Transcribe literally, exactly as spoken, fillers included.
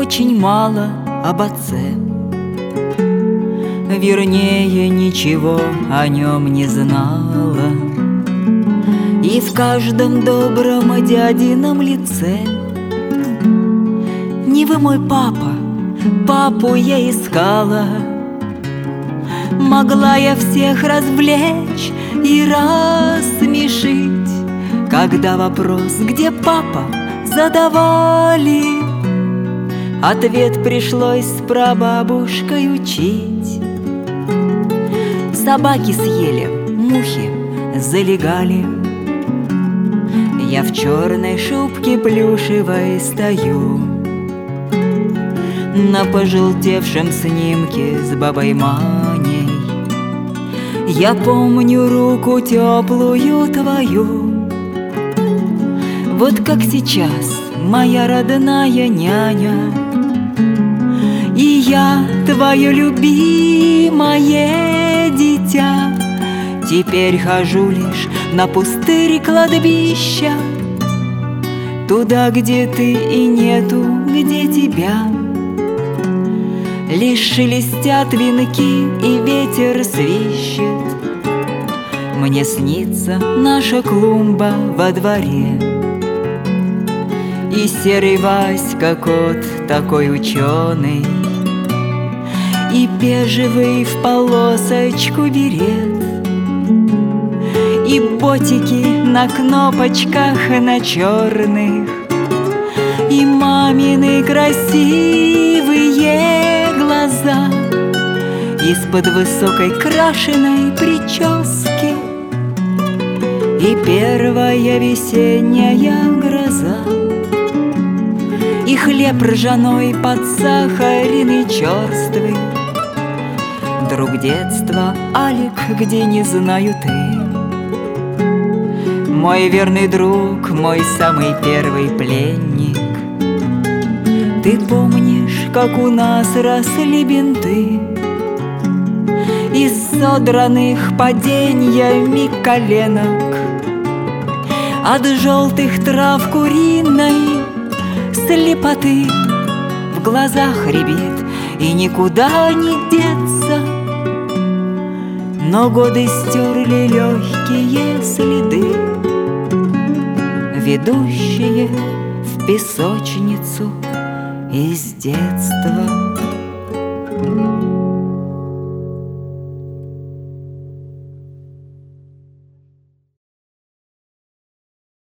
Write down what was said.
очень мало об отце. Вернее, ничего о нем не знала. И в каждом добром дядином лице: не вы мой папа, папу я искала. Могла я всех развлечь и рассмешить, когда вопрос «где папа?» задавали, ответ пришлось с прабабушкой учить. Собаки съели, мухи залегали, я в черной шубке плюшевой стою на пожелтевшем снимке с бабой Маней. Я помню руку теплую твою, вот как сейчас, моя родная няня. И я твое любимое дитя, теперь хожу лишь на пустырь кладбища, туда, где ты и нету, где тебя. Лишь шелестят венки и ветер свищет. Мне снится наша клумба во дворе, и серый Васька кот такой ученый, и бежевый в полосочку берет, и ботики на кнопочках на черных, и мамины красивые глаза из-под высокой крашеной прически, и первая весенняя гроза, и хлеб ржаной подсахаренный черствый. Друг детства, Алик, где не знаю ты, мой верный друг, мой самый первый пленник. Ты помнишь, как у нас росли бинты из содранных падениями коленок, от желтых трав куриной слепоты в глазах рябит, и никуда не деться. Но годы стерли легкие следы, ведущие в песочницу из детства.